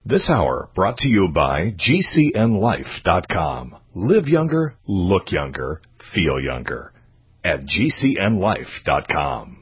This hour brought to you by GCNLife.com. Live younger, look younger, feel younger at GCNLife.com.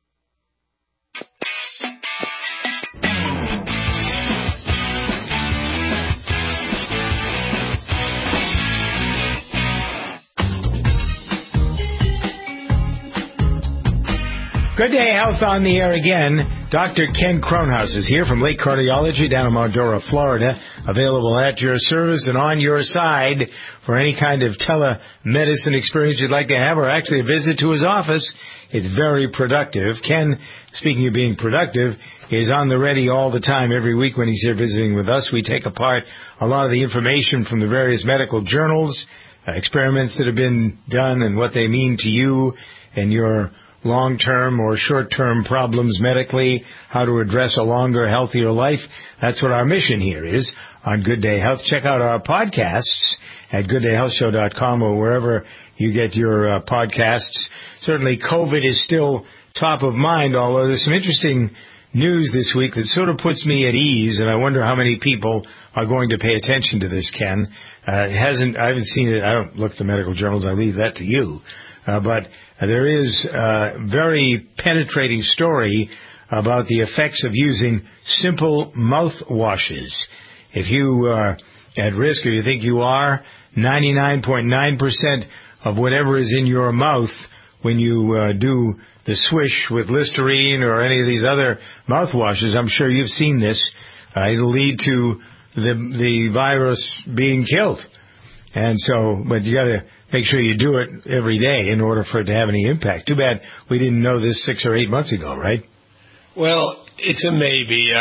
Good Day Health on the air again. Dr. Ken Kronhaus is here from Lake Cardiology down in Mildura, Florida. Available at your service and on your side for any kind of telemedicine experience you'd like to have, or actually a visit to his office. It's very productive. Ken, speaking of being productive, is on the ready all the time. Every week when he's here visiting with us, we take apart a lot of the information from the various medical journals, experiments that have been done and what they mean to you and your long-term or short-term problems medically, how to address a longer, healthier life. That's what our mission here is on Good Day Health. Check out our podcasts at gooddayhealthshow.com or wherever you get your podcasts. Certainly COVID is still top of mind, although there's some interesting news this week that sort of puts me at ease, and I wonder how many people are going to pay attention to this, Ken. I haven't seen it. I don't look at the medical journals. I leave that to you. But there is a very penetrating story about the effects of using simple mouthwashes. If you are at risk, or you think you are, 99.9% of whatever is in your mouth when you do the swish with Listerine or any of these other mouthwashes, I'm sure you've seen this, it'll lead to the virus being killed. And so, but you got to make sure you do it every day in order for it to have any impact. Too bad we didn't know this 6 or 8 months ago, right? Well, it's a maybe.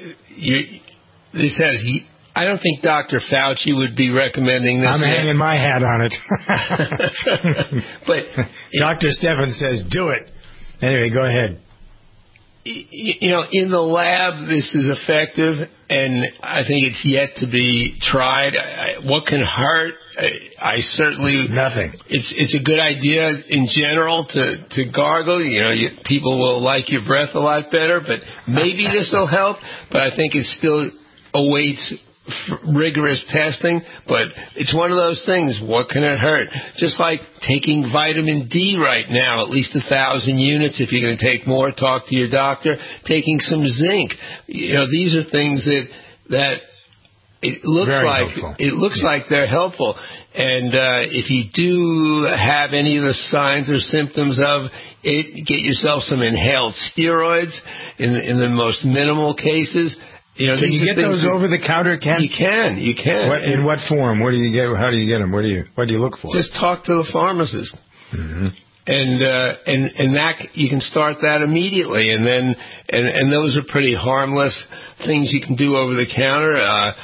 I don't think Dr. Fauci would be recommending this. I'm hanging my hat on it. But Dr. Stephan says, do it. Anyway, go ahead. You know, in the lab, this is effective, and I think it's yet to be tried. What can hurt? I certainly nothing. It's a good idea in general to gargle. You know, people will like your breath a lot better, but maybe this will help. But I think it still awaits rigorous testing. But it's one of those things. What can it hurt? Just like taking vitamin D right now, at least 1,000 units. If you're going to take more, talk to your doctor. Taking some zinc. You know, these are things that it looks like they're helpful. And if you do have any of the signs or symptoms of it, get yourself some inhaled steroids in the most minimal cases. You know, can you get those over the counter, Ken? You can. In what form? Where do you get? How do you get them? What do you look for? Just talk to the pharmacist. Mm-hmm. And that you can start that immediately, and those are pretty harmless things you can do over the counter.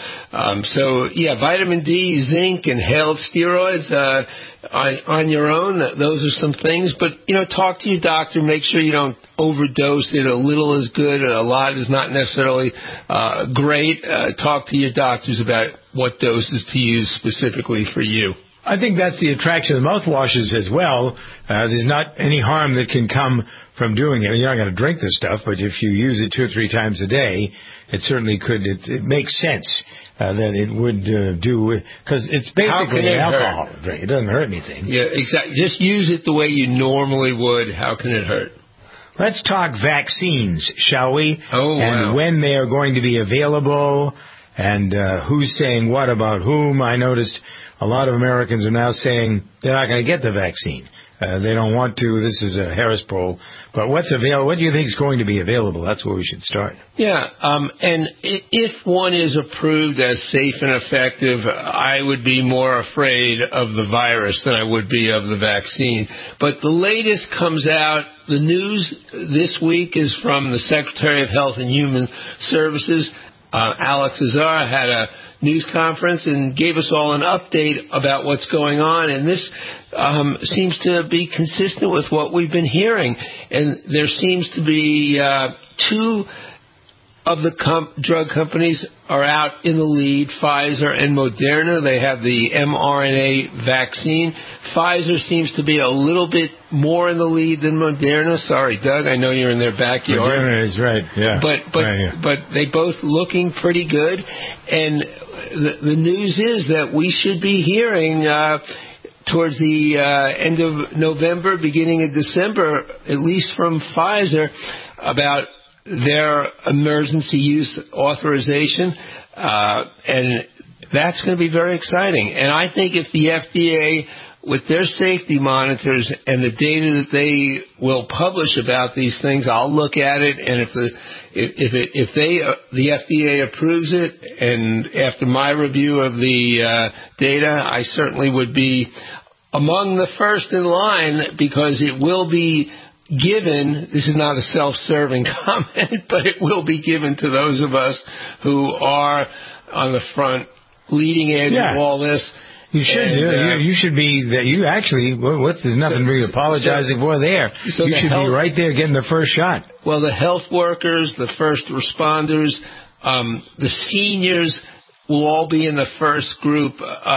So vitamin D, zinc, inhaled steroids on your own. Those are some things, but talk to your doctor. Make sure you don't overdose it. A little is good. A lot is not necessarily great. Talk to your doctors about what doses to use specifically for you. I think that's the attraction of the mouthwashes as well. There's not any harm that can come from doing it. You're not going to drink this stuff, but if you use it 2 or 3 times a day, it certainly could. It makes sense that it would do, because it's basically an alcohol drink. It doesn't hurt anything. Yeah, exactly. Just use it the way you normally would. How can it hurt? Let's talk vaccines, shall we? Oh, wow. And when they are going to be available, and who's saying what about whom. I noticed a lot of Americans are now saying they're not going to get the vaccine. They don't want to. This is a Harris poll. But what's available? What do you think is going to be available? That's where we should start. Yeah, and if one is approved as safe and effective, I would be more afraid of the virus than I would be of the vaccine. But the latest comes out. The news this week is from the Secretary of Health and Human Services. Alex Azar had a news conference and gave us all an update about what's going on, and this seems to be consistent with what we've been hearing. And there seems to be 2 of the drug companies are out in the lead, Pfizer and Moderna. They have the mRNA vaccine. Pfizer seems to be a little bit more in the lead than Moderna. Sorry, Doug, I know you're in their backyard. Moderna is right, yeah. But they both looking pretty good. And the news is that we should be hearing towards the end of November, beginning of December, at least from Pfizer, about their emergency use authorization. And that's going to be very exciting. And I think if the FDA, with their safety monitors and the data that they will publish about these things, I'll look at it, and if the FDA approves it, and after my review of the data, I certainly would be among the first in line, because it will be given, this is not a self-serving comment, but it will be given to those of us who are on the front leading edge of all this. You should. You should be. You actually. There's nothing really apologizing for there. So you should be right there getting the first shot. Well, the health workers, the first responders, the seniors will all be in the first group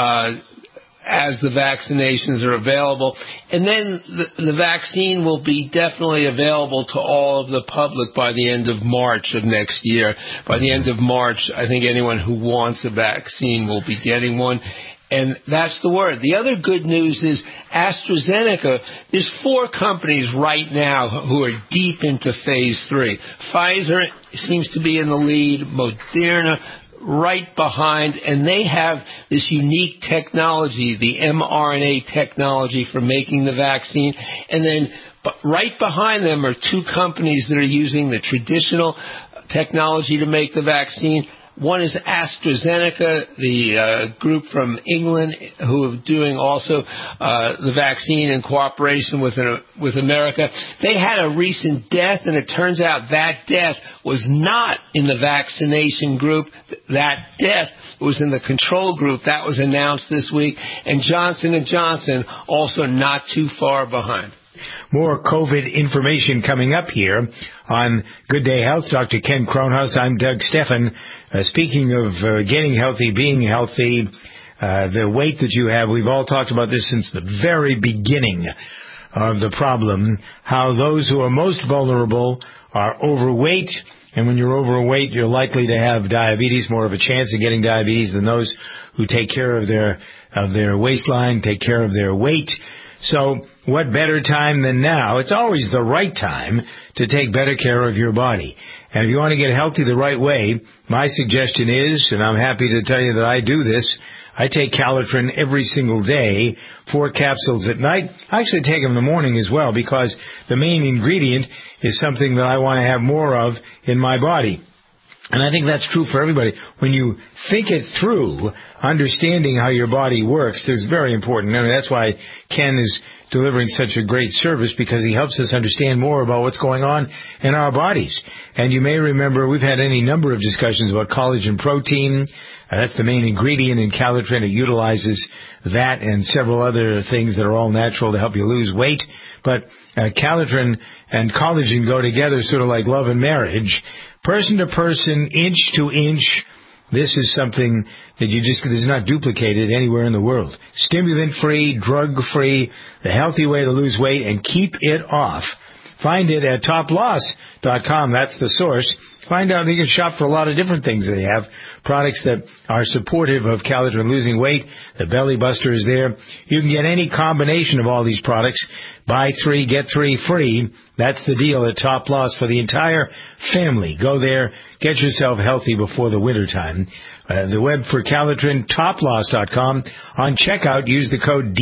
as the vaccinations are available. And then the vaccine will be definitely available to all of the public by the end of March of next year. By the end of March, I think anyone who wants a vaccine will be getting one. And that's the word. The other good news is AstraZeneca. There's 4 companies right now who are deep into phase 3. Pfizer seems to be in the lead. Moderna right behind, and they have this unique technology, the mRNA technology for making the vaccine. And then right behind them are 2 companies that are using the traditional technology to make the vaccine. One is AstraZeneca, the group from England who are doing also the vaccine in cooperation with America. They had a recent death, and it turns out that death was not in the vaccination group. That death was in the control group. That was announced this week. And Johnson & Johnson also not too far behind. More COVID information coming up here on Good Day Health. Dr. Ken Kronhaus, I'm Doug Steffen. Speaking of getting healthy, being healthy, the weight that you have, we've all talked about this since the very beginning of the problem, how those who are most vulnerable are overweight, and when you're overweight, you're likely to have diabetes, more of a chance of getting diabetes than those who take care of their waistline, take care of their weight. So what better time than now? It's always the right time to take better care of your body. And if you want to get healthy the right way, my suggestion is, and I'm happy to tell you that I do this, I take Calitrin every single day, 4 capsules at night. I actually take them in the morning as well, because the main ingredient is something that I want to have more of in my body. And I think that's true for everybody. When you think it through, understanding how your body works is very important. I mean, that's why Ken is delivering such a great service, because he helps us understand more about what's going on in our bodies. And you may remember we've had any number of discussions about collagen protein. That's the main ingredient in Calitrin. It utilizes that and several other things that are all natural to help you lose weight. But Calitrin and collagen go together sort of like love and marriage. Person to person, inch to inch, this is something that is not duplicated anywhere in the world. Stimulant-free, drug-free, the healthy way to lose weight and keep it off. Find it at toploss.com. That's the source. Find out, you can shop for a lot of different things that they have. Products that are supportive of Calitrin losing weight. The Belly Buster is there. You can get any combination of all these products. Buy 3, get 3 free. That's the deal at Top Loss for the entire family. Go there. Get yourself healthy before the winter time. The web for Calitrin, toploss.com. On checkout, use the code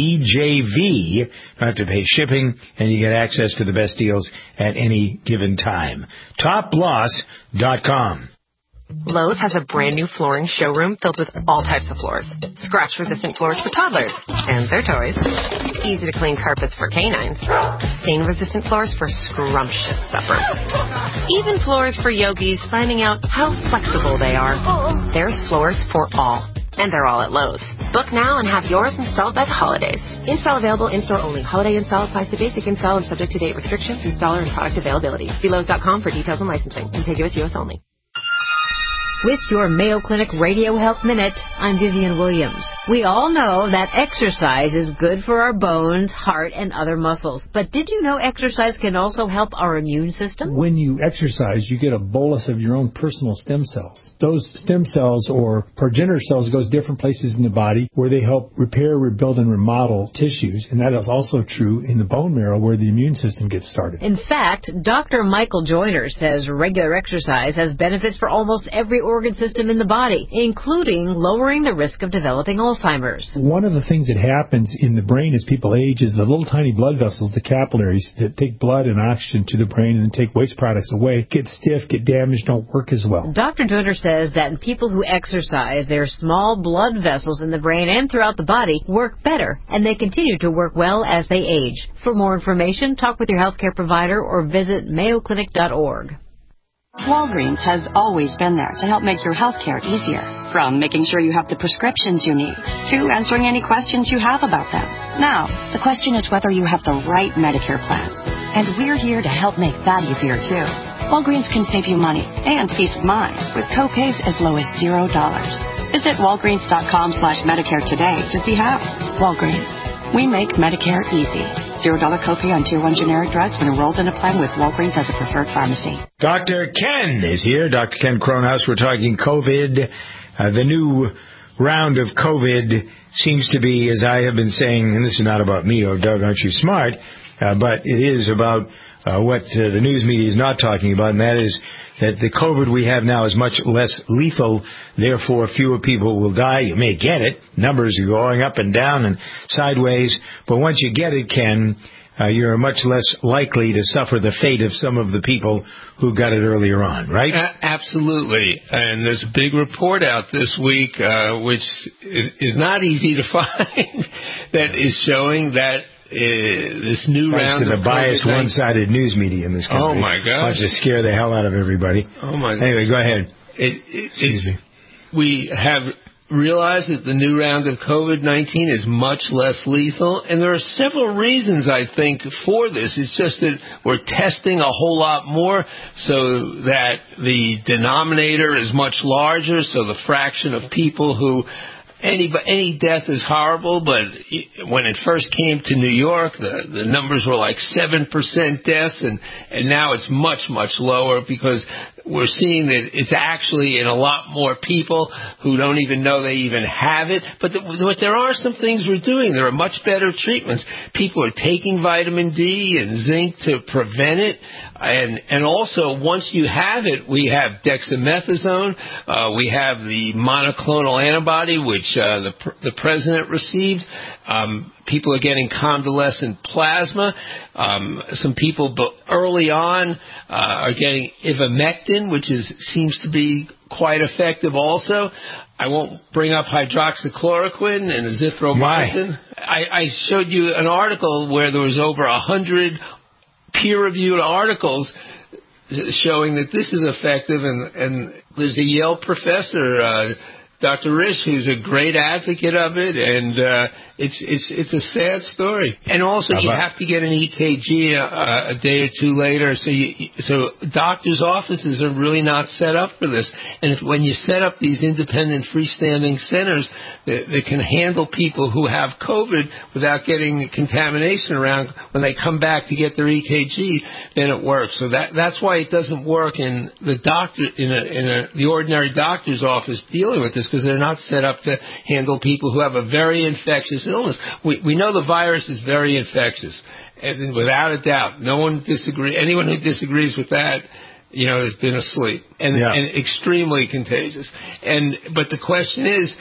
DJV. You don't have to pay shipping, and you get access to the best deals at any given time. Toploss.com. Lowe's has a brand new flooring showroom filled with all types of floors. Scratch-resistant floors for toddlers and their toys. Easy-to-clean carpets for canines. Stain-resistant floors for scrumptious suppers. Even floors for yogis finding out how flexible they are. There's floors for all. And they're all at Lowe's. Book now and have yours installed by the holidays. Install available in-store only. Holiday install applies to basic install and subject to date restrictions, installer, and product availability. See Lowe's.com for details and licensing. Contiguous U.S. only. With your Mayo Clinic Radio Health Minute, I'm Vivian Williams. We all know that exercise is good for our bones, heart, and other muscles. But did you know exercise can also help our immune system? When you exercise, you get a bolus of your own personal stem cells. Those stem cells or progenitor cells goes different places in the body where they help repair, rebuild, and remodel tissues. And that is also true in the bone marrow where the immune system gets started. In fact, Dr. Michael Joyner says regular exercise has benefits for almost every organ system in the body, including lowering the risk of developing Alzheimer's. One of the things that happens in the brain as people age is the little tiny blood vessels, the capillaries, that take blood and oxygen to the brain and then take waste products away, get stiff, get damaged, don't work as well. Dr. Joyner says that in people who exercise, their small blood vessels in the brain and throughout the body work better, and they continue to work well as they age. For more information, talk with your healthcare provider or visit mayoclinic.org. Walgreens has always been there to help make your health care easier. From making sure you have the prescriptions you need to answering any questions you have about them. Now, the question is whether you have the right Medicare plan. And we're here to help make that easier, too. Walgreens can save you money and peace of mind with copays as low as $0. Visit walgreens.com/Medicare today to see how. Walgreens. We make Medicare easy. $0 copay on Tier 1 generic drugs when enrolled in a plan with Walgreens as a preferred pharmacy. Dr. Ken is here. Dr. Ken Kronhaus. We're talking COVID. The new round of COVID seems to be, as I have been saying, and this is not about me or Doug, aren't you smart, but it is about what the news media is not talking about, and that is that the COVID we have now is much less lethal, therefore fewer people will die. You may get it. Numbers are going up and down and sideways, but once you get it, Ken, you're much less likely to suffer the fate of some of the people who got it earlier on, right? Absolutely. And there's a big report out this week, which is not easy to find, that is showing that this new round of the biased, one-sided news media in this country. Oh, my gosh. Wants to scare the hell out of everybody. Oh, my gosh. Anyway, go ahead. Excuse me. We have realized that the new round of COVID-19 is much less lethal, and there are several reasons, I think, for this. It's just that we're testing a whole lot more so that the denominator is much larger, so the fraction of people who any death is horrible, but when it first came to New York, the numbers were like 7% deaths, and now it's much, much lower because we're seeing that it's actually in a lot more people who don't even know they even have it. But there are some things we're doing. There are much better treatments. People are taking vitamin D and zinc to prevent it. And also, once you have it, we have dexamethasone. We have the monoclonal antibody, which the president received. People are getting convalescent plasma. Some people early on are getting ivermectin, which seems to be quite effective also. I won't bring up hydroxychloroquine and azithromycin. I showed you an article where there was over 100 peer-reviewed articles showing that this is effective, and there's a Yale professor, Dr. Risch, who's a great advocate of it, and it's a sad story. And also, you have to get an EKG a day or two later, so doctors' offices are really not set up for this. And when you set up these independent freestanding centers that can handle people who have COVID without getting contamination around, when they come back to get their EKG, then it works. So that's why it doesn't work in the doctor the ordinary doctor's office dealing with this, because they're not set up to handle people who have a very infectious illness. We know the virus is very infectious, and without a doubt, anyone who disagrees with that, has been asleep, and extremely contagious. But the question is,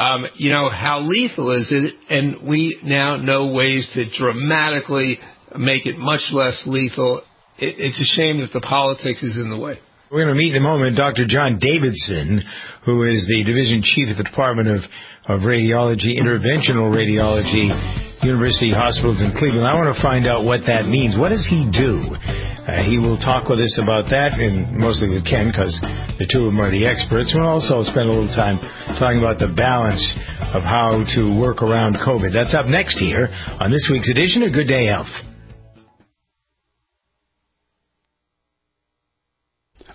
how lethal is it? And we now know ways to dramatically make it much less lethal. It's a shame that the politics is in the way. We're going to meet in a moment Dr. John Davidson, who is the Division Chief at the Department of Radiology, Interventional Radiology, University Hospitals in Cleveland. I want to find out what that means. What does he do? He will talk with us about that, and mostly with Ken, because the two of them are the experts. We'll also spend a little time talking about the balance of how to work around COVID. That's up next here on this week's edition of Good Day Health.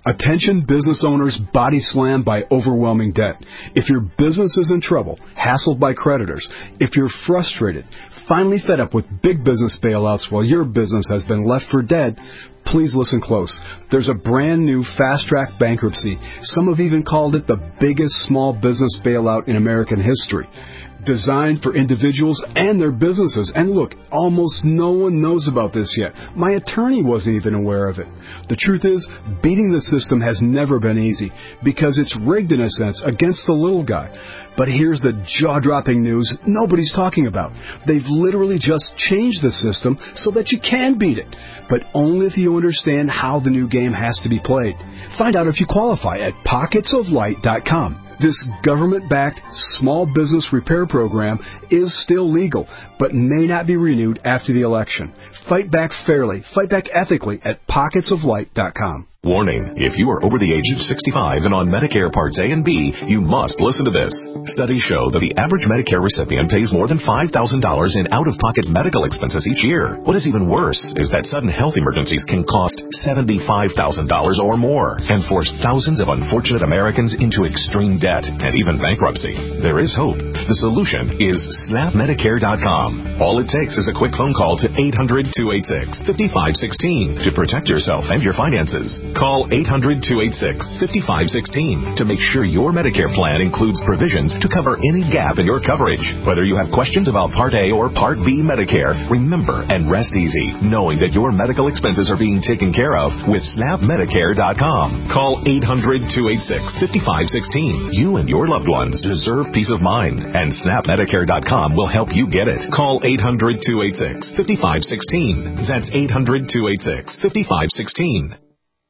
Attention business owners body slammed by overwhelming debt. If your business is in trouble, hassled by creditors, if you're frustrated, finally fed up with big business bailouts while your business has been left for dead, please listen close. There's a brand new fast-track bankruptcy. Some have even called it the biggest small business bailout in American history. Designed for individuals and their businesses. And look, almost no one knows about this yet. My attorney wasn't even aware of it. The truth is, beating the system has never been easy because it's rigged in a sense against the little guy. But here's the jaw-dropping news nobody's talking about. They've literally just changed the system so that you can beat it, but only if you understand how the new game has to be played. Find out if you qualify at pocketsoflight.com. This government-backed small business repair program is still legal, but may not be renewed after the election. Fight back fairly, fight back ethically at pocketsoflight.com. Warning, if you are over the age of 65 and on Medicare Parts A and B, you must listen to this. Studies show that the average Medicare recipient pays more than $5,000 in out-of-pocket medical expenses each year. What is even worse is that sudden health emergencies can cost $75,000 or more and force thousands of unfortunate Americans into extreme debt and even bankruptcy. There is hope. The solution is SnapMedicare.com. All it takes is a quick phone call to 800-286-5516 to protect yourself and your finances. Call 800-286-5516 to make sure your Medicare plan includes provisions to cover any gap in your coverage. Whether you have questions about Part A or Part B Medicare, remember and rest easy knowing that your medical expenses are being taken care of with SnapMedicare.com. Call 800-286-5516. You and your loved ones deserve peace of mind, and SnapMedicare.com will help you get it. Call 800-286-5516. That's 800-286-5516.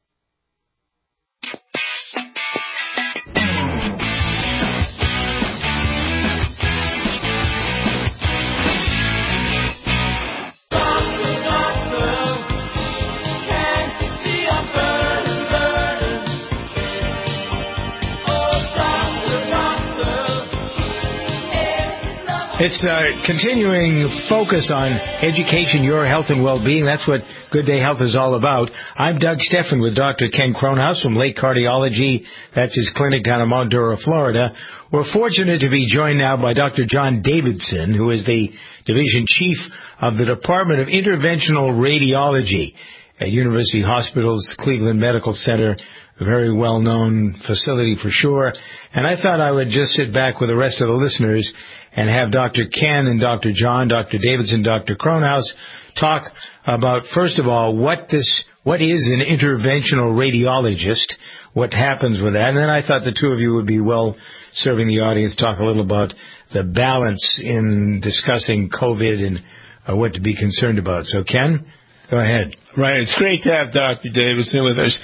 It's a continuing focus on education, your health, and well-being. That's what Good Day Health is all about. I'm Doug Steffen with Dr. Ken Kronhaus from Lake Cardiology. That's his clinic down in Mount Dora, Florida. We're fortunate to be joined now by Dr. John Davidson, who is the Division Chief of the Department of Interventional Radiology at University Hospitals Cleveland Medical Center, a very well-known facility for sure. And I thought I would just sit back with the rest of the listeners and have Dr. Ken and Dr. John, Dr. Davidson, Dr. Kronhaus talk about, first of all, what is an interventional radiologist, what happens with that. And then I thought the two of you would be well serving the audience, talk a little about the balance in discussing COVID and what to be concerned about. So, Ken, go ahead. Right. It's great to have Dr. Davidson with us.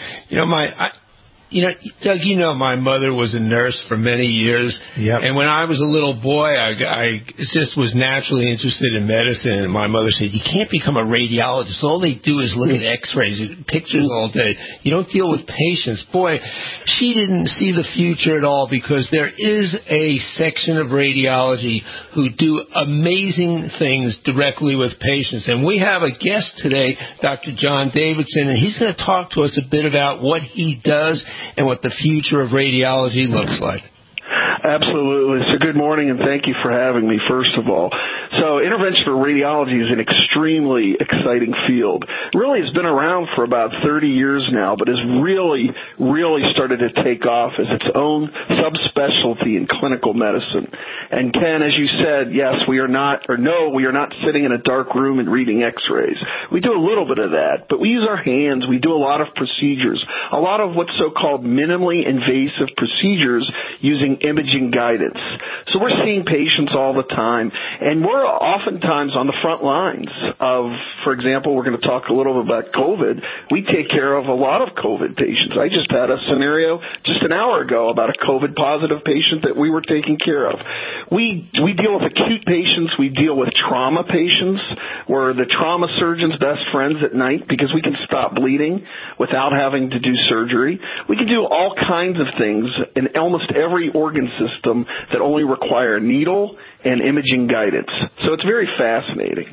Doug, my mother was a nurse for many years. Yep. And when I was a little boy, I just was naturally interested in medicine. And my mother said, you can't become a radiologist. All they do is look at x-rays and pictures all day. You don't deal with patients. Boy, she didn't see the future at all, because there is a section of radiology who do amazing things directly with patients. And we have a guest today, Dr. John Davidson, and he's going to talk to us a bit about what he does and what the future of radiology looks like. Absolutely. So good morning, and thank you for having me, first of all. So interventional radiology is an extremely exciting field. Really, it's been around for about 30 years now, but has really started to take off as its own subspecialty in clinical medicine. And Ken, as you said, yes, we are not sitting in a dark room and reading x-rays. We do a little bit of that, but we use our hands. We do a lot of procedures, a lot of what's so-called minimally invasive procedures using imaging guidance. So we're seeing patients all the time, and we're oftentimes on the front lines of, for example, we're going to talk a little bit about COVID. We take care of a lot of COVID patients. I just had a scenario just an hour ago about a COVID positive patient that we were taking care of. We deal with acute patients. We deal with trauma patients. We're the trauma surgeon's best friends at night because we can stop bleeding without having to do surgery. We can do all kinds of things in almost every organ system that only require needle and imaging guidance. So it's very fascinating.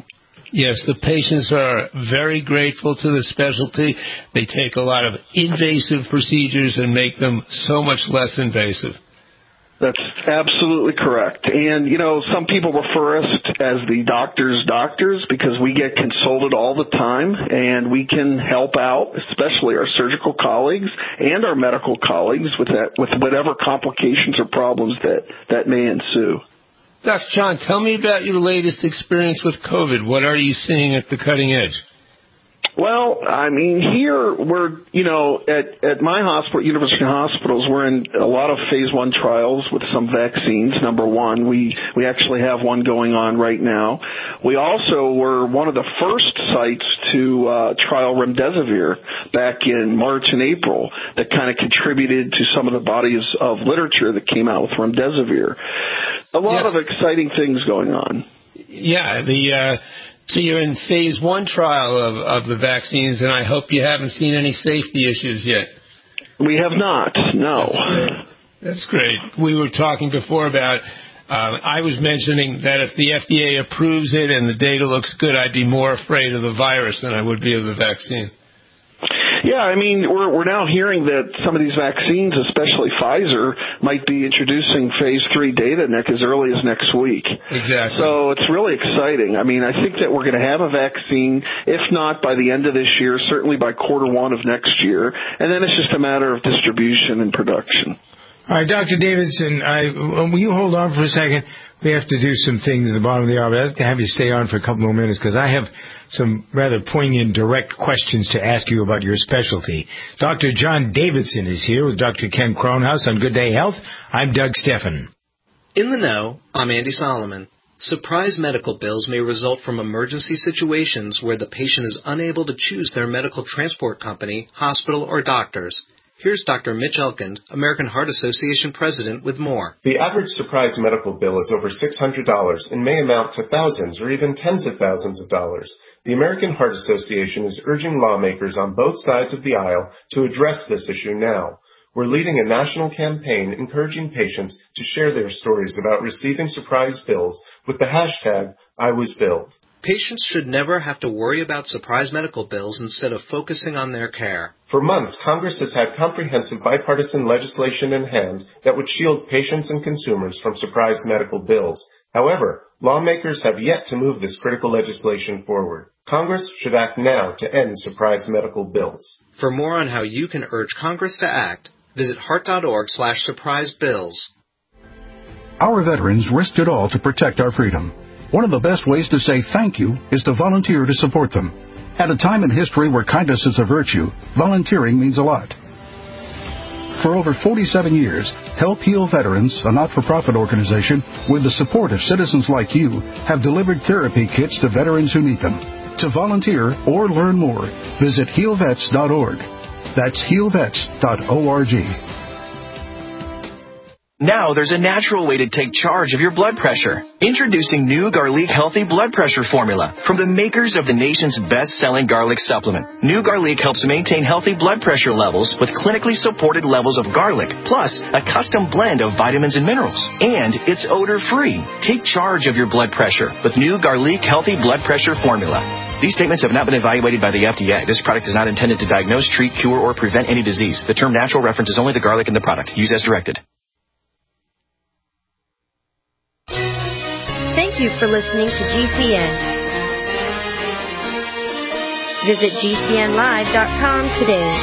Yes, the patients are very grateful to the specialty. They take a lot of invasive procedures and make them so much less invasive. That's absolutely correct. And, some people refer us as the doctor's doctors because we get consulted all the time, and we can help out, especially our surgical colleagues and our medical colleagues with whatever complications or problems that may ensue. Dr. John, tell me about your latest experience with COVID. What are you seeing at the cutting edge? Well, here we're, at my hospital, University Hospitals, we're in a lot of phase 1 trials with some vaccines. Number one, we actually have one going on right now. We also were one of the first sites to trial remdesivir back in March and April that kind of contributed to some of the bodies of literature that came out with remdesivir. A lot of exciting things going on. Yeah, so you're in phase 1 trial of the vaccines, and I hope you haven't seen any safety issues yet. We have not, no. That's great. We were talking before about, I was mentioning that if the FDA approves it and the data looks good, I'd be more afraid of the virus than I would be of the vaccine. Yeah, we're now hearing that some of these vaccines, especially Pfizer, might be introducing phase 3 data as early as next week. Exactly. So it's really exciting. I think that we're going to have a vaccine, if not by the end of this year, certainly by quarter 1 of next year, and then it's just a matter of distribution and production. All right, Dr. Davidson, will you hold on for a second? We have to do some things at the bottom of the hour. I have to have you stay on for a couple more minutes because I have some rather poignant, direct questions to ask you about your specialty. Dr. John Davidson is here with Dr. Ken Kronhaus on Good Day Health. I'm Doug Steffen. In the know, I'm Andy Solomon. Surprise medical bills may result from emergency situations where the patient is unable to choose their medical transport company, hospital, or doctors. Here's Dr. Mitch Elkind, American Heart Association president, with more. The average surprise medical bill is over $600 and may amount to thousands or even tens of thousands of dollars. The American Heart Association is urging lawmakers on both sides of the aisle to address this issue now. We're leading a national campaign encouraging patients to share their stories about receiving surprise bills with the hashtag #IWasBilled. Patients should never have to worry about surprise medical bills instead of focusing on their care. For months, Congress has had comprehensive bipartisan legislation in hand that would shield patients and consumers from surprise medical bills. However, lawmakers have yet to move this critical legislation forward. Congress should act now to end surprise medical bills. For more on how you can urge Congress to act, visit heart.org/surprisebills. Our veterans risked it all to protect our freedom. One of the best ways to say thank you is to volunteer to support them. At a time in history where kindness is a virtue, volunteering means a lot. For over 47 years, Help Heal Veterans, a not-for-profit organization, with the support of citizens like you, have delivered therapy kits to veterans who need them. To volunteer or learn more, visit healvets.org. That's healvets.org. Now there's a natural way to take charge of your blood pressure. Introducing new Garlic Healthy Blood Pressure Formula from the makers of the nation's best-selling garlic supplement. New Garlic helps maintain healthy blood pressure levels with clinically supported levels of garlic, plus a custom blend of vitamins and minerals. And it's odor-free. Take charge of your blood pressure with new Garlic Healthy Blood Pressure Formula. These statements have not been evaluated by the FDA. This product is not intended to diagnose, treat, cure, or prevent any disease. The term natural references only the garlic in the product. Use as directed. Thank you for listening to GCN. Visit GCNlive.com today.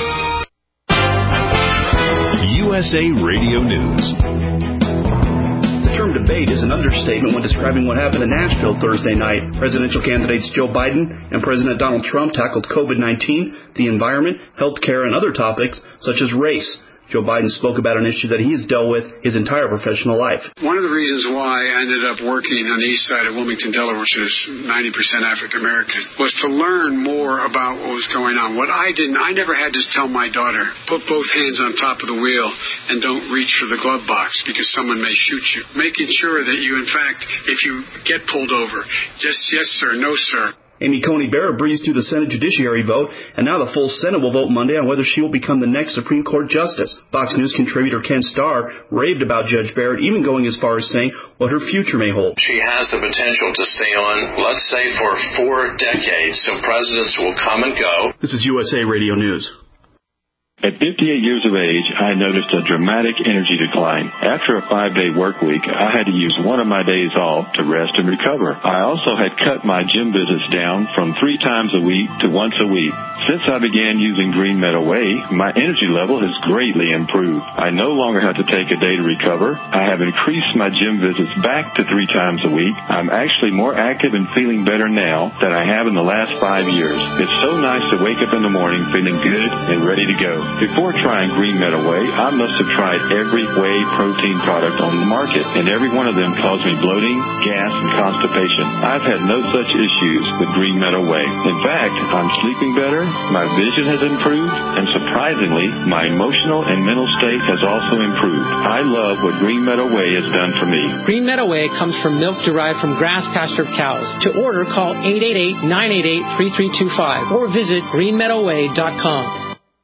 USA Radio News. The term debate is an understatement when describing what happened in Nashville Thursday night. Presidential candidates Joe Biden and President Donald Trump tackled COVID-19, the environment, health care, and other topics such as race. Joe Biden spoke about an issue that he has dealt with his entire professional life. One of the reasons why I ended up working on the east side of Wilmington, Delaware, which is 90% African American, was to learn more about what was going on. What I never had to tell my daughter, put both hands on top of the wheel and don't reach for the glove box because someone may shoot you. Making sure that you, in fact, if you get pulled over, just yes sir, no sir. Amy Coney Barrett breezed through the Senate Judiciary vote, and now the full Senate will vote Monday on whether she will become the next Supreme Court justice. Fox News contributor Ken Starr raved about Judge Barrett, even going as far as saying what her future may hold. She has the potential to stay on, let's say, for 4 decades, so presidents will come and go. This is USA Radio News. At 58 years of age, I noticed a dramatic energy decline. After a 5-day work week, I had to use one of my days off to rest and recover. I also had cut my gym visits down from 3 times a week to once a week. Since I began using Green Meadow Whey, my energy level has greatly improved. I no longer have to take a day to recover. I have increased my gym visits back to 3 times a week. I'm actually more active and feeling better now than I have in the last 5 years. It's so nice to wake up in the morning feeling good and ready to go. Before trying Green Meadow Whey, I must have tried every whey protein product on the market, and every one of them caused me bloating, gas, and constipation. I've had no such issues with Green Meadow Whey. In fact, I'm sleeping better, my vision has improved, and surprisingly, my emotional and mental state has also improved. I love what Green Meadow Whey has done for me. Green Meadow Whey comes from milk derived from grass-pastured cows. To order, call 888-988-3325 or visit greenmeadowwhey.com.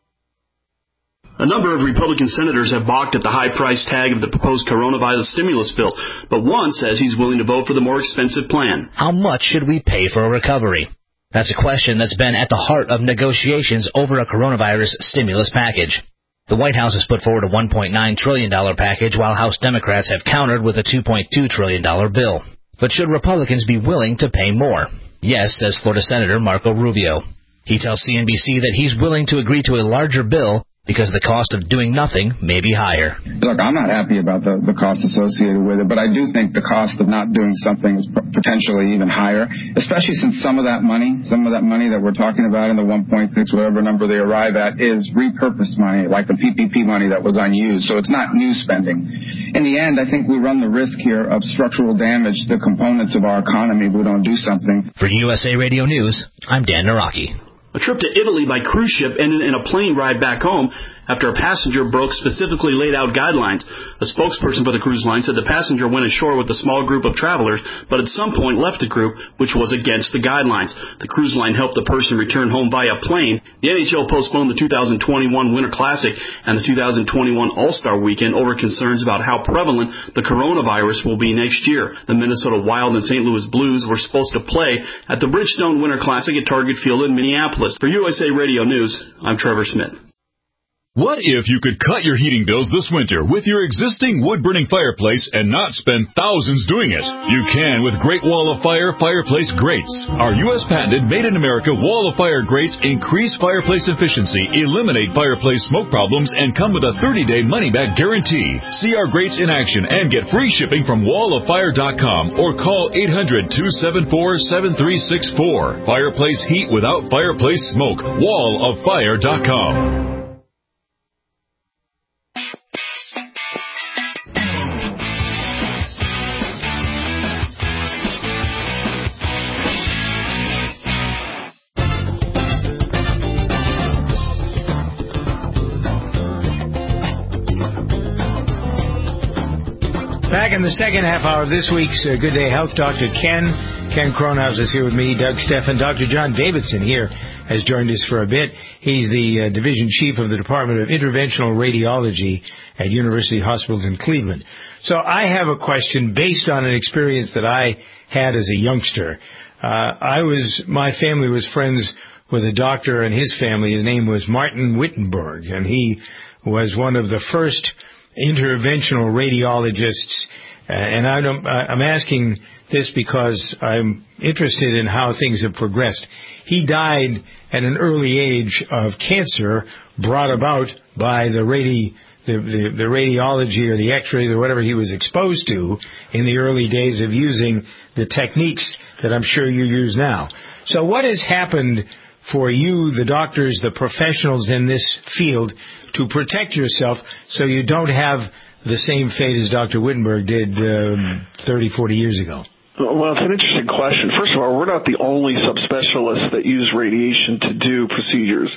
A number of Republican senators have balked at the high price tag of the proposed coronavirus stimulus bill, but one says he's willing to vote for the more expensive plan. How much should we pay for a recovery? That's a question that's been at the heart of negotiations over a coronavirus stimulus package. The White House has put forward a $1.9 trillion package, while House Democrats have countered with a $2.2 trillion bill. But should Republicans be willing to pay more? Yes, says Florida Senator Marco Rubio. He tells CNBC that he's willing to agree to a larger bill because the cost of doing nothing may be higher. Look, I'm not happy about the cost associated with it, but I do think the cost of not doing something is potentially even higher, especially since some of that money that we're talking about in the 1.6, whatever number they arrive at, is repurposed money, like the PPP money that was unused. So it's not new spending. In the end, I think we run the risk here of structural damage to components of our economy if we don't do something. For USA Radio News, I'm Dan Naraki. A trip to Italy by cruise ship ended in a plane ride back home after a passenger broke specifically laid out guidelines. A spokesperson for the cruise line said the passenger went ashore with a small group of travelers, but at some point left the group, which was against the guidelines. The cruise line helped the person return home via plane. The NHL postponed the 2021 Winter Classic and the 2021 All-Star Weekend over concerns about how prevalent the coronavirus will be next year. The Minnesota Wild and St. Louis Blues were supposed to play at the Bridgestone Winter Classic at Target Field in Minneapolis. For USA Radio News, I'm Trevor Smith. What if you could cut your heating bills this winter with your existing wood-burning fireplace and not spend thousands doing it? You can with Great Wall of Fire fireplace grates. Our U.S. patented made-in-America Wall of Fire grates increase fireplace efficiency, eliminate fireplace smoke problems, and come with a 30-day money-back guarantee. See our grates in action and get free shipping from walloffire.com or call 800-274-7364. Fireplace heat without fireplace smoke. walloffire.com. Back in the second half hour of this week's Good Day Health, Dr. Ken Kronhaus is here with me, Doug Stephan. Dr. John Davidson here has joined us for a bit. He's the Division Chief of the Department of Interventional Radiology at University Hospitals in Cleveland. So I have a question based on an experience that I had as a youngster. My family was friends with a doctor and his family. His name was Martin Wittenberg, and he was one of the first interventional radiologists, and I'm asking this because I'm interested in how things have progressed. He died at an early age of cancer brought about by the radiology or the x-rays or whatever he was exposed to in the early days of using the techniques that I'm sure you use now. So what has happened for you, the doctors, the professionals in this field, to protect yourself so you don't have the same fate as Dr. Wittenberg did 30, 40 years ago? Well, it's an interesting question. First of all, we're not the only subspecialists that use radiation to do procedures.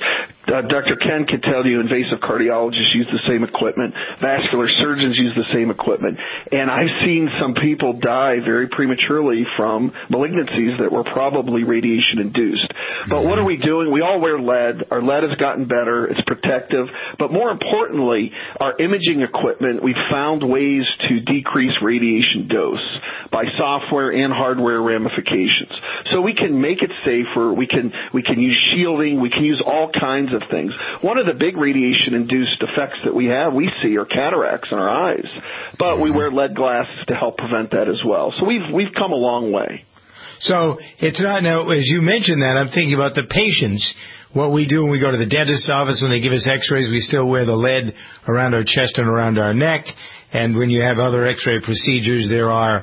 Dr. Ken could tell you invasive cardiologists use the same equipment. Vascular surgeons use the same equipment. And I've seen some people die very prematurely from malignancies that were probably radiation-induced. But what are we doing? We all wear lead. Our lead has gotten better. It's protective. But more importantly, our imaging equipment, we've found ways to decrease radiation dose by software and hardware ramifications. So we can make it safer. We can use shielding. We can use all kinds of things. One of the big radiation-induced effects that we see are cataracts in our eyes. But we wear lead glasses to help prevent that as well. So we've come a long way. So it's not now, as you mentioned that, I'm thinking about the patients. What we do when we go to the dentist's office, when they give us x-rays, we still wear the lead around our chest and around our neck. And when you have other x-ray procedures, there are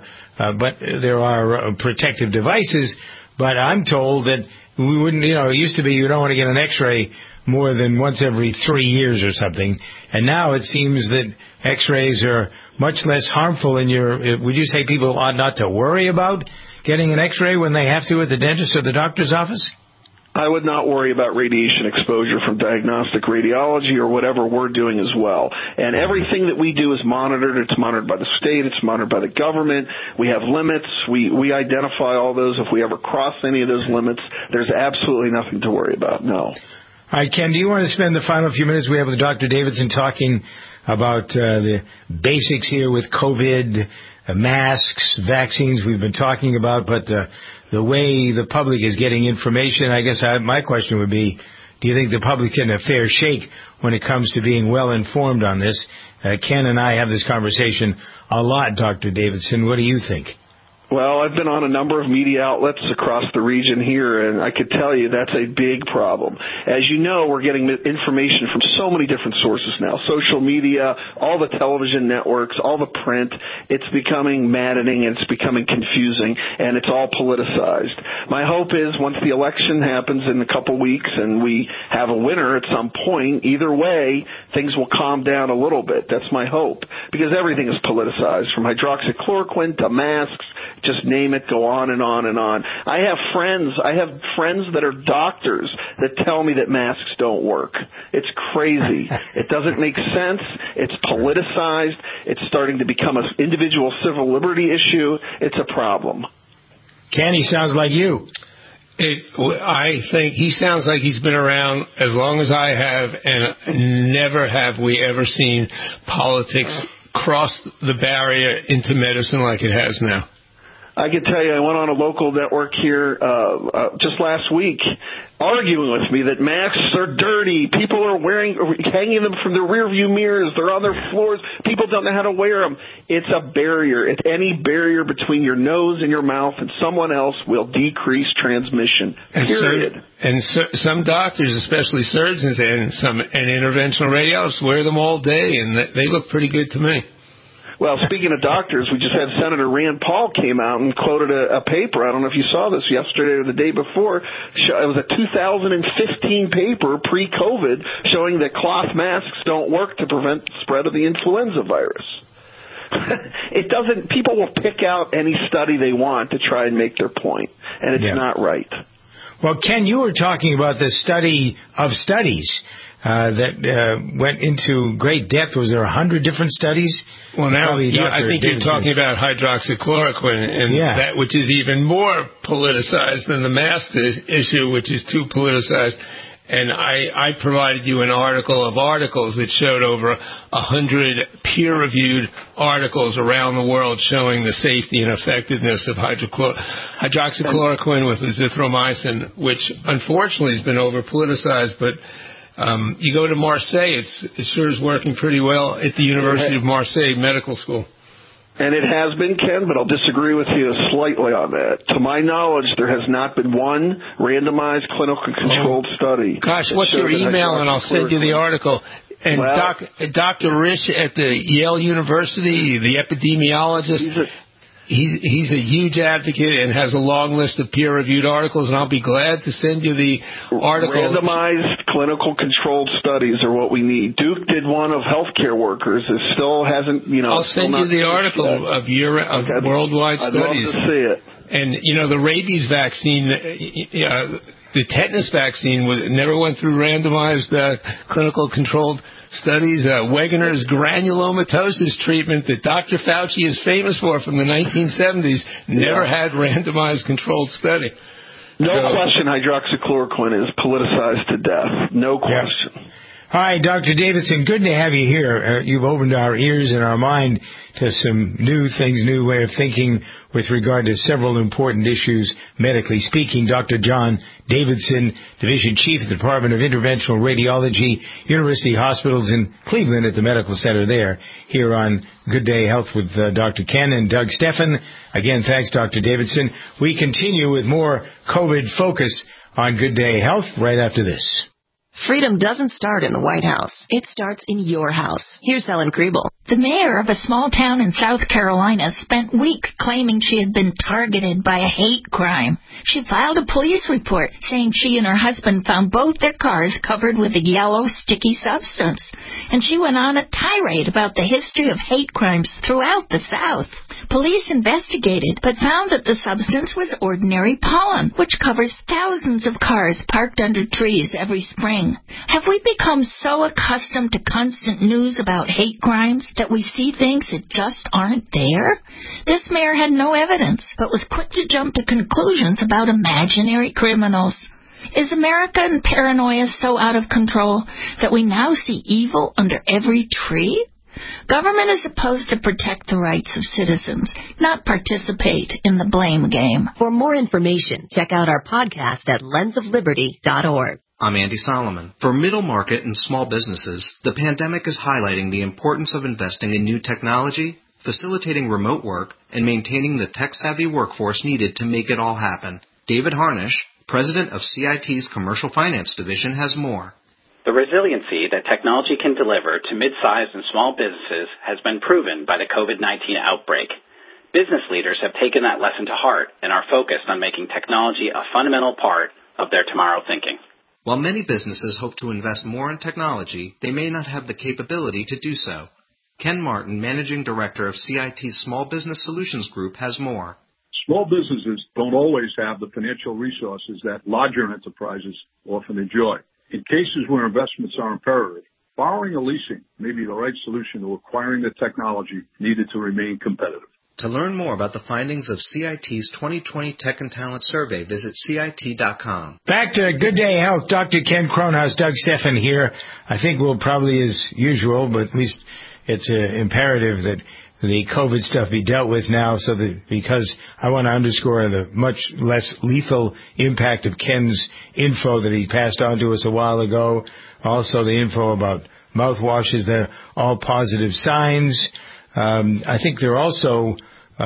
protective devices. But I'm told that we wouldn't, it used to be you don't want to get an x-ray more than once every 3 years or something. And now it seems that x-rays are much less harmful would you say people ought not to worry about getting an x-ray when they have to at the dentist or the doctor's office? I would not worry about radiation exposure from diagnostic radiology or whatever we're doing as well. And everything that we do is monitored. It's monitored by the state. It's monitored by the government. We have limits. We identify all those. If we ever cross any of those limits, there's absolutely nothing to worry about, no. All right, Ken, do you want to spend the final few minutes we have with Dr. Davidson talking about the basics here with COVID, masks, vaccines we've been talking about, but the way the public is getting information, I guess my question would be, do you think the public get a fair shake when it comes to being well informed on this? Ken and I have this conversation a lot, Dr. Davidson. What do you think? Well, I've been on a number of media outlets across the region here, and I could tell you that's a big problem. As you know, we're getting information from so many different sources now. Social media, all the television networks, all the print. It's becoming maddening, and it's becoming confusing, and it's all politicized. My hope is once the election happens in a couple weeks and we have a winner at some point, either way, things will calm down a little bit. That's my hope, because everything is politicized, from hydroxychloroquine to masks. Just name it, go on and on and on. I have friends that are doctors that tell me that masks don't work. It's crazy. It doesn't make sense. It's politicized. It's starting to become an individual civil liberty issue. It's a problem. Ken, he sounds like you. I think he sounds like he's been around as long as I have, and never have we ever seen politics cross the barrier into medicine like it has now. I can tell you, I went on a local network here just last week arguing with me that masks are dirty. People are hanging them from their rearview mirrors. They're on their floors. People don't know how to wear them. It's a barrier. It's any barrier between your nose and your mouth and someone else will decrease transmission, period. Some doctors, especially surgeons and interventional radiologists, wear them all day, and they look pretty good to me. Well, speaking of doctors, we just had Senator Rand Paul came out and quoted a paper. I don't know if you saw this yesterday or the day before. It was a 2015 paper pre-COVID showing that cloth masks don't work to prevent the spread of the influenza virus. People will pick out any study they want to try and make their point, and it's not right. Well, Ken, you were talking about the study of studies that went into great depth. Was there 100 different studies? Well, now I think you're talking about hydroxychloroquine, and that which is even more politicized than the mask issue, which is too politicized. And I provided you an article of articles that showed over 100 peer-reviewed articles around the world showing the safety and effectiveness of hydroxychloroquine with azithromycin, which unfortunately has been over-politicized, but you go to Marseille, it sure is working pretty well at the University of Marseille Medical School. And it has been, Ken, but I'll disagree with you slightly on that. To my knowledge, there has not been one randomized clinical controlled study. Gosh, what's your email, and I'll send you the article. And Dr. Risch at the Yale University, the epidemiologist. He's a huge advocate and has a long list of peer-reviewed articles, and I'll be glad to send you the article. Randomized clinical controlled studies are what we need. Duke did one of healthcare workers. It still hasn't, I'll send you the article of worldwide studies. I'd love to see it. And, the rabies vaccine, the tetanus vaccine never went through randomized clinical controlled studies. Wegener's granulomatosis treatment that Dr. Fauci is famous for from the 1970s never had randomized controlled study. No question hydroxychloroquine is politicized to death. No question. Yeah. Hi, Dr. Davidson. Good to have you here. You've opened our ears and our mind to some new things, new way of thinking with regard to several important issues, medically speaking. Dr. John Davidson, Division Chief of the Department of Interventional Radiology, University Hospitals in Cleveland at the Medical Center there, here on Good Day Health with Dr. Ken and Doug Steffen. Again, thanks, Dr. Davidson. We continue with more COVID focus on Good Day Health right after this. Freedom doesn't start in the White House. It starts in your house. Here's Ellen Kriebel. The mayor of a small town in South Carolina spent weeks claiming she had been targeted by a hate crime. She filed a police report saying she and her husband found both their cars covered with a yellow, sticky substance. And she went on a tirade about the history of hate crimes throughout the South. Police investigated, but found that the substance was ordinary pollen, which covers thousands of cars parked under trees every spring. Have we become so accustomed to constant news about hate crimes that we see things that just aren't there? This mayor had no evidence, but was quick to jump to conclusions about imaginary criminals. Is American paranoia so out of control that we now see evil under every tree? Government is supposed to protect the rights of citizens, not participate in the blame game. For more information, check out our podcast at lensofliberty.org. I'm Andy Solomon. For middle market and small businesses, the pandemic is highlighting the importance of investing in new technology, facilitating remote work, and maintaining the tech-savvy workforce needed to make it all happen. David Harnish, president of CIT's Commercial Finance Division, has more. The resiliency that technology can deliver to mid-sized and small businesses has been proven by the COVID-19 outbreak. Business leaders have taken that lesson to heart and are focused on making technology a fundamental part of their tomorrow thinking. While many businesses hope to invest more in technology, they may not have the capability to do so. Ken Martin, Managing Director of CIT's Small Business Solutions Group, has more. Small businesses don't always have the financial resources that larger enterprises often enjoy. In cases where investments are imperative, borrowing or leasing may be the right solution to acquiring the technology needed to remain competitive. To learn more about the findings of CIT's 2020 Tech and Talent Survey, visit CIT.com. Back to Good Day Health. Dr. Ken Kronhaus, Doug Steffen here. I think we'll probably, as usual, but at least it's imperative that the COVID stuff be dealt with now, so that, because I want to underscore the much less lethal impact of Ken's info that he passed on to us a while ago. Also the info about mouthwashes, they're all positive signs. I think they're also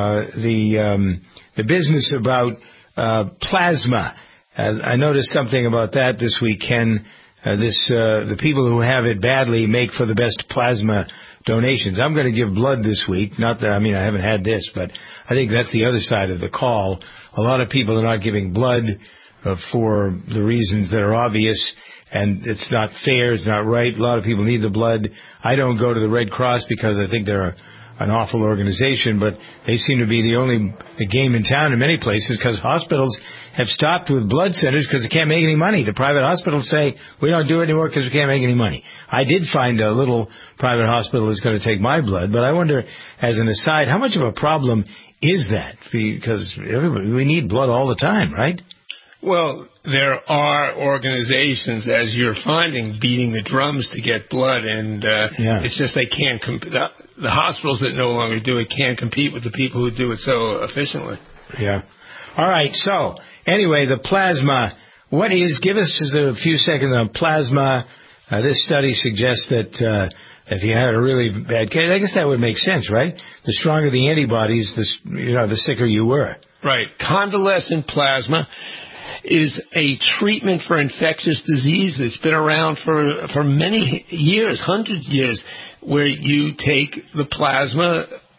the business about plasma. I noticed something about that this week, Ken. The people who have it badly make for the best plasma donations. I'm going to give blood this week. Not that, I haven't had this, but I think that's the other side of the call. A lot of people are not giving blood for the reasons that are obvious, and it's not fair, it's not right. A lot of people need the blood. I don't go to the Red Cross because I think they're an awful organization, but they seem to be the only game in town in many places, because hospitals have stopped with blood centers because they can't make any money. The private hospitals say, we don't do it anymore because we can't make any money. I did find a little private hospital that's going to take my blood, but I wonder, as an aside, how much of a problem is that? Because we need blood all the time, right? Well, there are organizations, as you're finding, beating the drums to get blood, and it's just they can't the hospitals that no longer do it can't compete with the people who do it so efficiently. Yeah. All right. So, anyway, the plasma. Give us a few seconds on plasma. This study suggests that if you had a really bad case, I guess that would make sense, right? The stronger the antibodies, the sicker you were. Right. Convalescent plasma is a treatment for infectious disease that's been around for many years, hundreds of years, where you take the plasma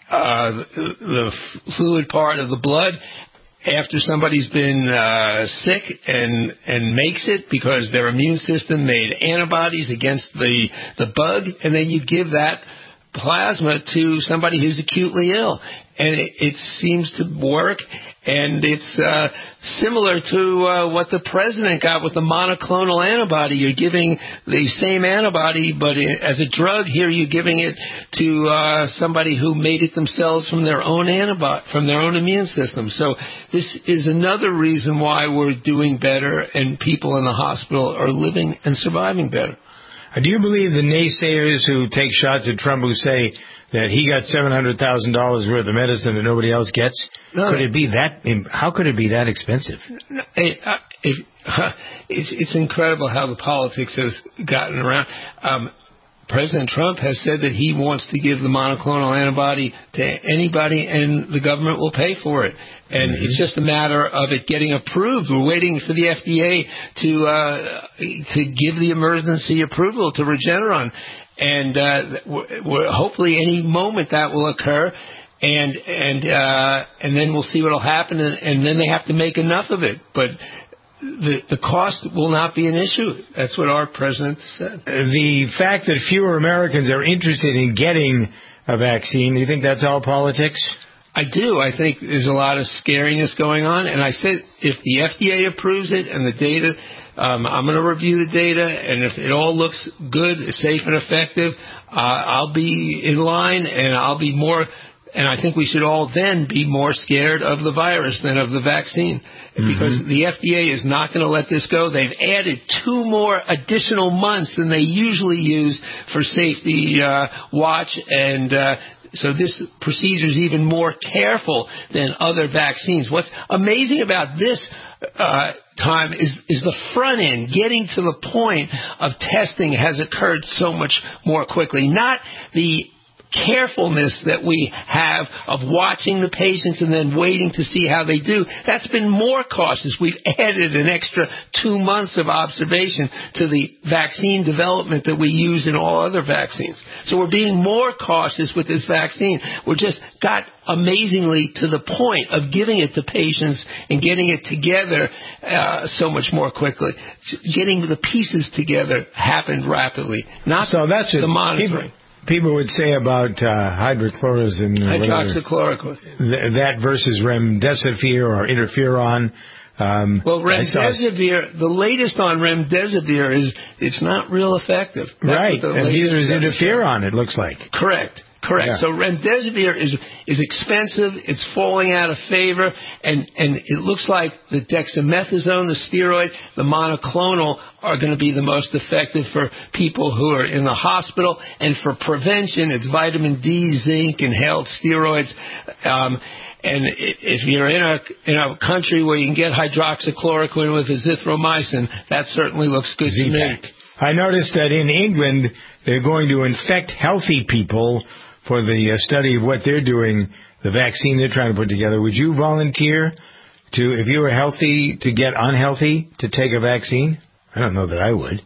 the fluid part of the blood after somebody's been sick and makes it because their immune system made antibodies against the bug, and then you give that plasma to somebody who's acutely ill. And it seems to work, and it's similar to what the president got with the monoclonal antibody. You're giving the same antibody, but as a drug. Here you're giving it to somebody who made it themselves from their own antibody, from their own immune system. So this is another reason why we're doing better, and people in the hospital are living and surviving better. Do you believe the naysayers who take shots at Trump who say that he got $700,000 worth of medicine that nobody else gets? No. Could it be that? How could it be that expensive? No, it's incredible how the politics has gotten around. President Trump has said that he wants to give the monoclonal antibody to anybody, and the government will pay for it. And it's just a matter of it getting approved. We're waiting for the FDA to give the emergency approval to Regeneron. And we're hopefully any moment that will occur, and then we'll see what will happen, and then they have to make enough of it. But the cost will not be an issue. That's what our president said. The fact that fewer Americans are interested in getting a vaccine, do you think that's all politics? I do. I think there's a lot of scariness going on. And I said if the FDA approves it and the data, I'm going to review the data, and if it all looks good, safe and effective, I'll be in line, and I'll be more. And I think we should all then be more scared of the virus than of the vaccine, because the FDA is not going to let this go. They've added 2 more additional months than they usually use for safety watch, and so this procedure is even more careful than other vaccines. What's amazing about this time is the front end. Getting to the point of testing has occurred so much more quickly. Not the carefulness that we have of watching the patients and then waiting to see how they do. That's been more cautious. We've added an extra 2 months of observation to the vaccine development that we use in all other vaccines. So we're being more cautious with this vaccine. We're just got amazingly to the point of giving it to patients and getting it together so much more quickly. Getting the pieces together happened rapidly. Not so that's the monitoring. People would say about hydrochloroquine, that versus remdesivir or interferon. Well, remdesivir, the latest on remdesivir is it's not real effective. Right, and neither is interferon, it looks like. Correct. Yeah. So remdesivir is expensive. It's falling out of favor, and it looks like the dexamethasone, the steroid, the monoclonal are going to be the most effective for people who are in the hospital, and for prevention, it's vitamin D, zinc, inhaled steroids. And if you're in a country where you can get hydroxychloroquine with azithromycin, that certainly looks good to me. I noticed that in England they're going to infect healthy people for the study of what they're doing, the vaccine they're trying to put together. Would you volunteer to, if you were healthy, to get unhealthy to take a vaccine? I don't know that I would.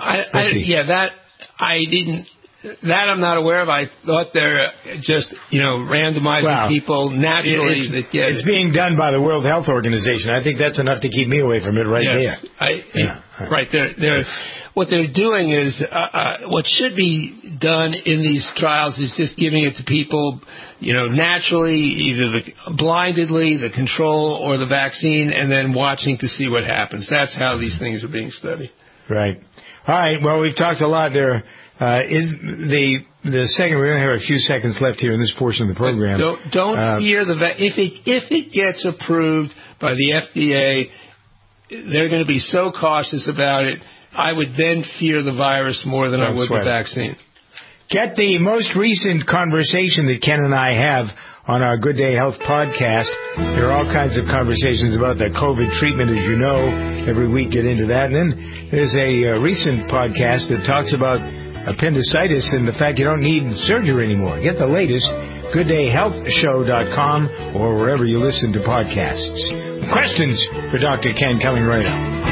That I'm not aware of. I thought they're just, randomizing people naturally that get it. It's being done by the World Health Organization. I think that's enough to keep me away from it there. Right. What they're doing is what should be done in these trials is just giving it to people, naturally, either blindedly, the control or the vaccine, and then watching to see what happens. That's how these things are being studied. Right. All right. Well, we've talked a lot there. Is the second? We only have a few seconds left here in this portion of the program. Don't fear if it gets approved by the FDA, they're going to be so cautious about it. I would then fear the virus more than I would the vaccine. Get the most recent conversation that Ken and I have on our Good Day Health podcast. There are all kinds of conversations about the COVID treatment, as you know. Every week get into that. And then there's a recent podcast that talks about appendicitis and the fact you don't need surgery anymore. Get the latest, gooddayhealthshow.com or wherever you listen to podcasts. Questions for Dr. Ken coming right up.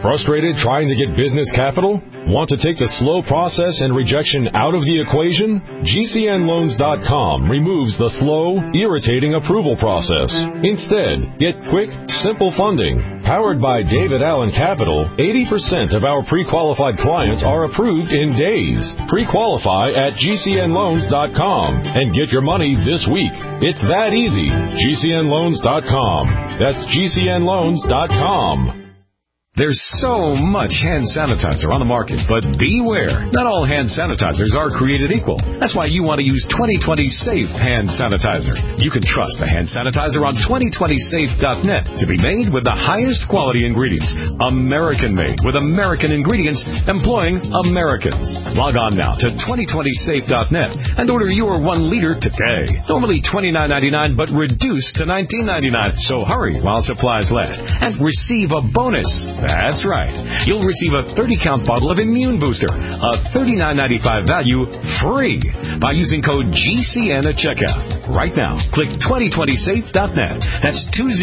Frustrated trying to get business capital? Want to take the slow process and rejection out of the equation? GCNLoans.com removes the slow, irritating approval process. Instead, get quick, simple funding. Powered by David Allen Capital, 80% of our pre-qualified clients are approved in days. Pre-qualify at GCNLoans.com and get your money this week. It's that easy. GCNLoans.com. That's GCNLoans.com. There's so much hand sanitizer on the market, but beware. Not all hand sanitizers are created equal. That's why you want to use 2020 Safe Hand Sanitizer. You can trust the hand sanitizer on 2020safe.net to be made with the highest quality ingredients. American-made with American ingredients employing Americans. Log on now to 2020safe.net and order your 1 liter today. Normally $29.99, but reduced to $19.99. So hurry while supplies last and receive a bonus. That's right. You'll receive a 30-count bottle of Immune Booster, a $39.95 value, free by using code GCN at checkout. Right now, click 2020safe.net. That's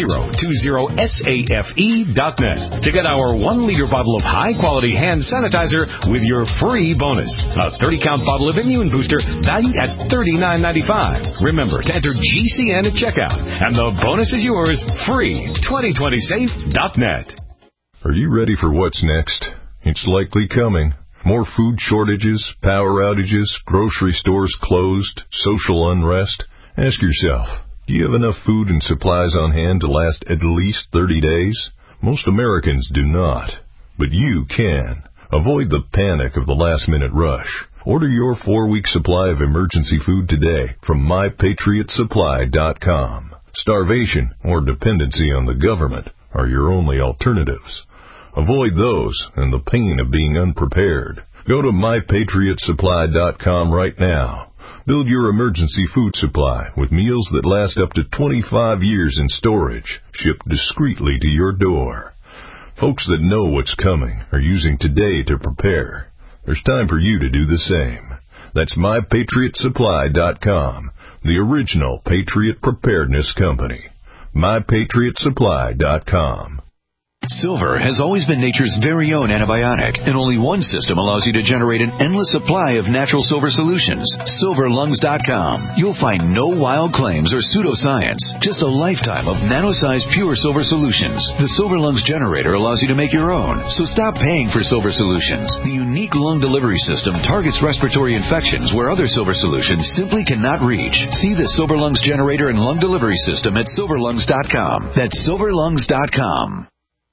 2020safe.net to get our 1-liter bottle of high-quality hand sanitizer with your free bonus. A 30-count bottle of Immune Booster valued at $39.95. Remember to enter GCN at checkout, and the bonus is yours, free. 2020safe.net. Are you ready for what's next? It's likely coming. More food shortages, power outages, grocery stores closed, social unrest. Ask yourself, do you have enough food and supplies on hand to last at least 30 days? Most Americans do not, but you can. Avoid the panic of the last-minute rush. Order your 4-week supply of emergency food today from MyPatriotSupply.com. Starvation or dependency on the government are your only alternatives. Avoid those and the pain of being unprepared. Go to MyPatriotSupply.com right now. Build your emergency food supply with meals that last up to 25 years in storage, shipped discreetly to your door. Folks that know what's coming are using today to prepare. There's time for you to do the same. That's MyPatriotSupply.com, the original Patriot Preparedness Company. MyPatriotSupply.com. Silver has always been nature's very own antibiotic, and only one system allows you to generate an endless supply of natural silver solutions. SilverLungs.com. You'll find no wild claims or pseudoscience, just a lifetime of nano-sized pure silver solutions. The Silver Lungs generator allows you to make your own, so stop paying for silver solutions. The unique lung delivery system targets respiratory infections where other silver solutions simply cannot reach. See the Silver Lungs generator and lung delivery system at SilverLungs.com. That's SilverLungs.com.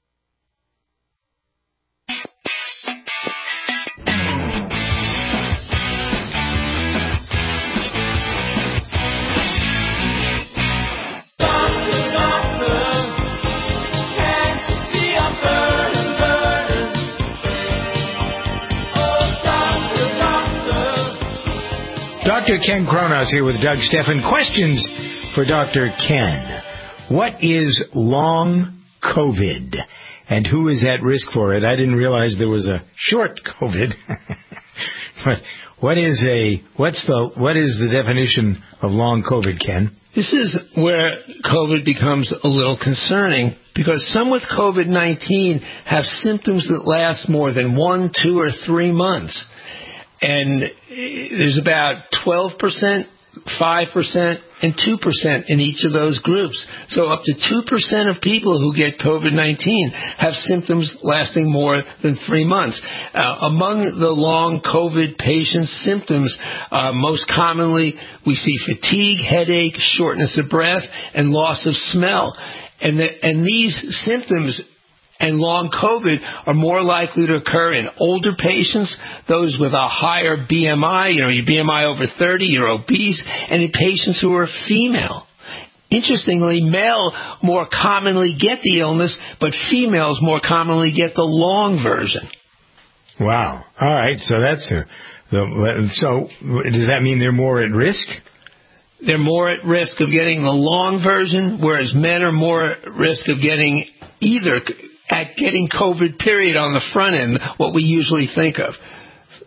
Dr. Ken Kronos here with Doug Steffen. Questions for Dr. Ken. What is long COVID, and who is at risk for it? I didn't realize there was a short COVID. But what is the definition of long COVID, Ken? This is where COVID becomes a little concerning, because some with COVID-19 have symptoms that last more than 1, 2, or 3 months. And there's about 12%, 5%, and 2% in each of those groups. So up to 2% of people who get COVID-19 have symptoms lasting more than 3 months. Among the long COVID patients' symptoms, most commonly we see fatigue, headache, shortness of breath, and loss of smell. And these symptoms and long COVID are more likely to occur in older patients, those with a higher BMI, your BMI over 30, you're obese, and in patients who are female. Interestingly, male more commonly get the illness, but females more commonly get the long version. Wow. All right. So so does that mean they're more at risk? They're more at risk of getting the long version, whereas men are more at risk of getting getting COVID period on the front end, what we usually think of.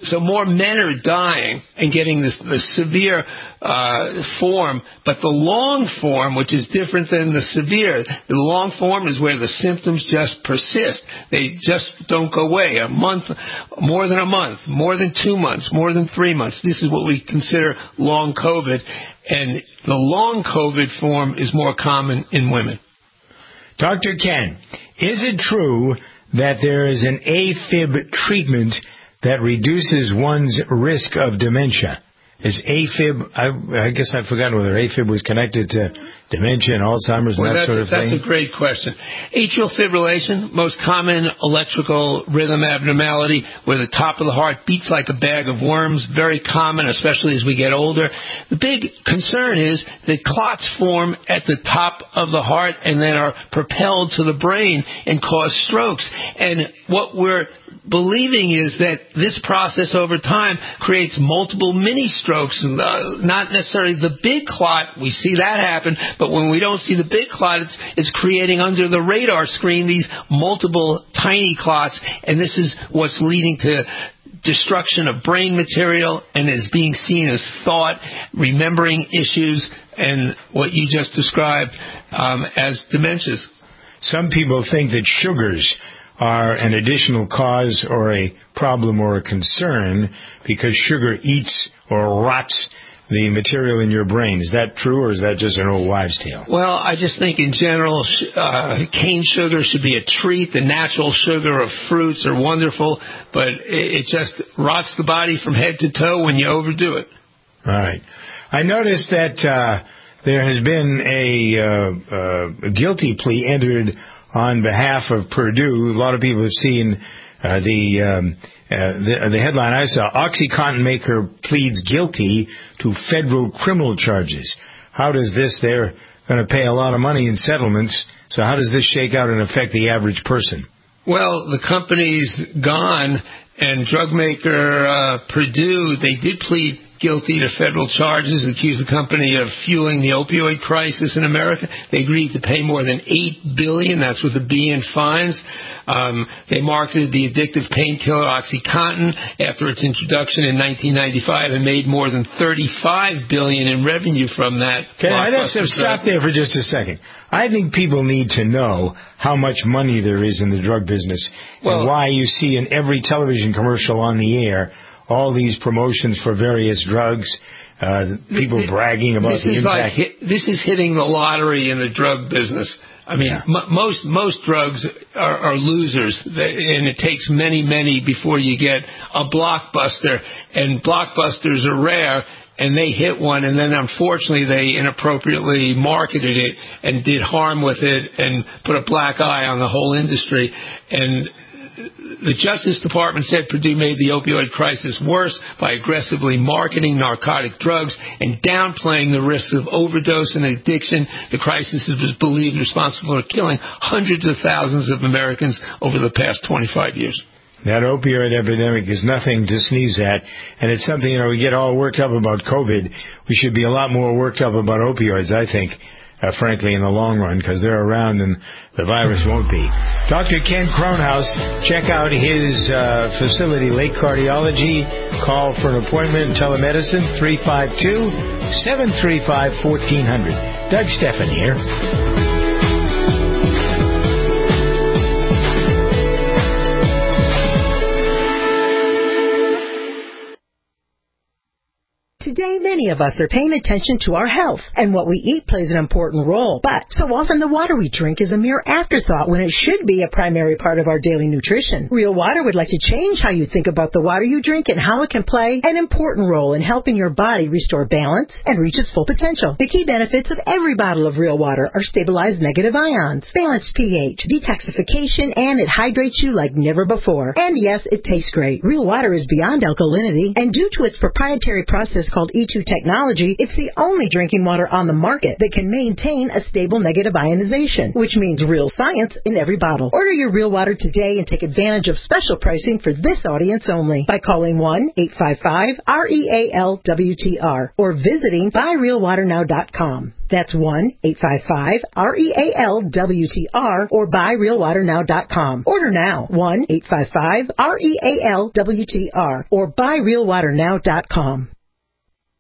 So more men are dying and getting the severe form, but the long form, which is different than the severe, the long form is where the symptoms just persist. They just don't go away. A month, more than 2 months, more than 3 months. This is what we consider long COVID, and the long COVID form is more common in women. Dr. Ken, is it true that there is an AFib treatment that reduces one's risk of dementia? Is AFib, I guess I've forgotten whether AFib was connected to dementia and Alzheimer's and that sort of thing. That's a great question. Atrial fibrillation, most common electrical rhythm abnormality where the top of the heart beats like a bag of worms, very common, especially as we get older. The big concern is that clots form at the top of the heart and then are propelled to the brain and cause strokes. And what we're believing is that this process over time creates multiple mini strokes, not necessarily the big clot. We see that happen, but when we don't see the big clot, it's creating under the radar screen these multiple tiny clots, and this is what's leading to destruction of brain material and is being seen as thought, remembering issues, and what you just described as dementias. Some people think that sugars are an additional cause or a problem or a concern because sugar eats or rots the material in your brain. Is that true, or is that just an old wives' tale? Well, I just think in general, cane sugar should be a treat. The natural sugar of fruits are wonderful, but it just rots the body from head to toe when you overdo it. All right. I noticed that there has been a guilty plea entered on behalf of Purdue. A lot of people have seen the headline I saw. OxyContin maker pleads guilty to federal criminal charges. How does this? They're going to pay a lot of money in settlements. So how does this shake out and affect the average person? Well, the company's gone, and drug maker Purdue, they did plead guilty to federal charges, accused the company of fueling the opioid crisis in America. They agreed to pay more than $8 billion, that's with a B, in fines. They marketed the addictive painkiller OxyContin after its introduction in 1995 and made more than $35 billion in revenue from that. Okay, let's stop there for just a second. I think people need to know how much money there is in the drug business and why you see in every television commercial on the air all these promotions for various drugs, people bragging about the impact. This is hitting the lottery in the drug business. I mean, most drugs are losers, and it takes many before you get a blockbuster, and blockbusters are rare, and they hit one, and then unfortunately they inappropriately marketed it and did harm with it and put a black eye on the whole industry. And the Justice Department said Purdue made the opioid crisis worse by aggressively marketing narcotic drugs and downplaying the risks of overdose and addiction. The crisis is believed responsible for killing hundreds of thousands of Americans over the past 25 years. That opioid epidemic is nothing to sneeze at, and it's something, we get all worked up about COVID. We should be a lot more worked up about opioids, I think. Frankly, in the long run, because they're around and the virus won't be. Dr. Ken Kronhaus, check out his facility, Lake Cardiology. Call for an appointment, telemedicine, 352-735-1400. Doug Stephan here. Today, many of us are paying attention to our health, and what we eat plays an important role. But so often the water we drink is a mere afterthought when it should be a primary part of our daily nutrition. Real Water would like to change how you think about the water you drink and how it can play an important role in helping your body restore balance and reach its full potential. The key benefits of every bottle of Real Water are stabilized negative ions, balanced pH, detoxification, and it hydrates you like never before. And yes, it tastes great. Real Water is beyond alkalinity, and due to its proprietary process called E2 technology, it's the only drinking water on the market that can maintain a stable negative ionization, which means real science in every bottle. Order your Real Water today and take advantage of special pricing for this audience only by calling 1-855-REAL-WTR or visiting buyrealwaternow.com. That's 1-855-REAL-WTR or buyrealwaternow.com. Order now, 1-855-REAL-WTR or buyrealwaternow.com.